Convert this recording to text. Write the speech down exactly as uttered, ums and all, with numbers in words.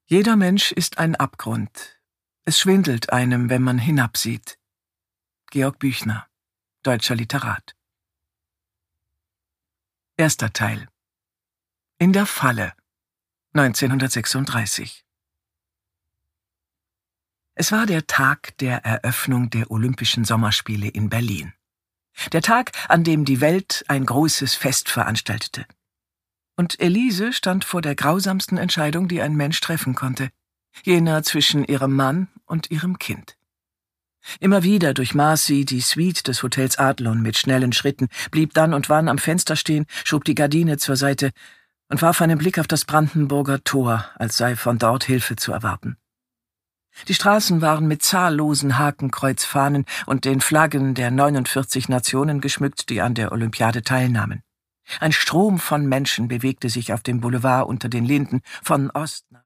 Jeder Mensch ist ein Abgrund. Es schwindelt einem, wenn man hinabsieht. Georg Büchner, deutscher Literat. Erster Teil. In der Falle, neunzehnhundertsechsunddreißig. Es war der Tag der Eröffnung der Olympischen Sommerspiele in Berlin. Der Tag, an dem die Welt ein großes Fest veranstaltete. Und Elise stand vor der grausamsten Entscheidung, die ein Mensch treffen konnte, jener zwischen ihrem Mann und ihrem Kind. Immer wieder durchmaß sie die Suite des Hotels Adlon mit schnellen Schritten, blieb dann und wann am Fenster stehen, schob die Gardine zur Seite und warf einen Blick auf das Brandenburger Tor, als sei von dort Hilfe zu erwarten. Die Straßen waren mit zahllosen Hakenkreuzfahnen und den Flaggen der neunundvierzig Nationen geschmückt, die an der Olympiade teilnahmen. Ein Strom von Menschen bewegte sich auf dem Boulevard unter den Linden, von Ost nach